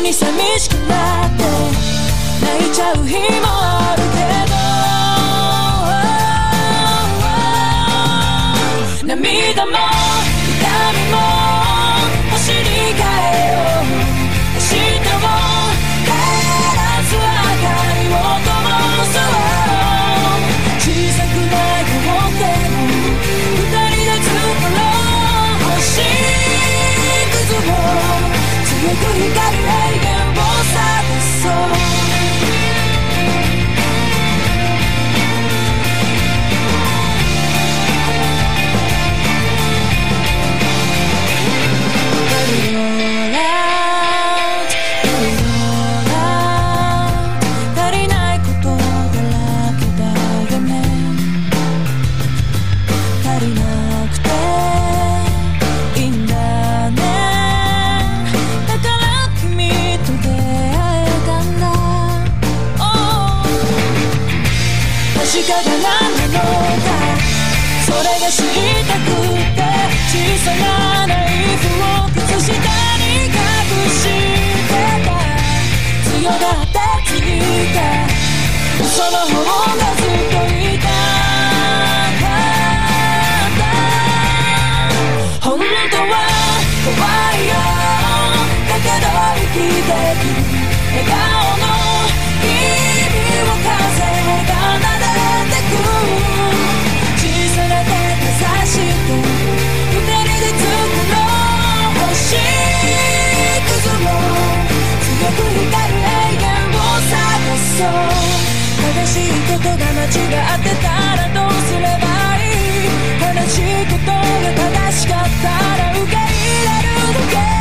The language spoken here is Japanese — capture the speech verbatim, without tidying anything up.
に寂しくなって泣いちゃう日もあるけど、涙も痛みも星に変えよう。明日も照らす明かりを灯すわ。小さくないと思っても二人で作ろう星屑も強く光る永遠を探そう。確かが何なのかそれが知りたくて、小さなナイフを靴下に隠してた。強がってついた嘘の方がずっと痛かった。本当は怖いよだけど生きてく笑顔の君を風がなで小さな手かざして二人で作ろう星屑も強く光る永遠を探そう。正しいことが間違ってたらどうすればいい。悲しいことが正しかったら受け入れるだけ。